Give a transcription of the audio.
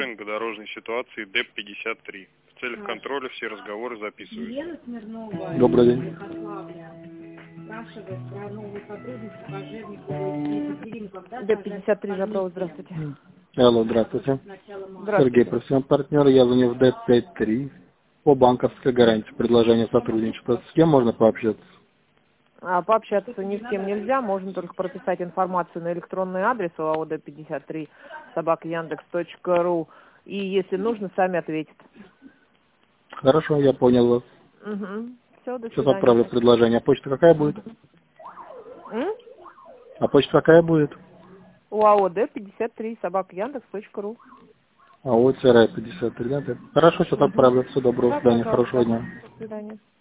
дорожной ситуации ДЭП-53. В целях контроля все разговоры записываются. Елена Смирнова, Добрый день. спрашивает про новые сотрудники Кожевниковой. ДЭП-53, Жаброва, здравствуйте. Алло, здравствуйте. Сергей, профессиональный партнер. Я звоню в ДЭП-53 по банковской гарантии. Предложение сотрудничества. С кем можно пообщаться? Пообщаться ни с кем нельзя, можно только прописать информацию на электронный адрес ОАО ДЭП-53 @yandex.ru, и если нужно, сами ответят. Хорошо, я понял вас. Угу. Все, до Сейчас свидания. отправлю предложение. А почта какая будет? А почта какая будет? ОАО ДЭП-53 @yandex.ru. АО-53, да? Хорошо, сейчас отправлю. Всего доброго, до свидания, хорошего дня. До свидания.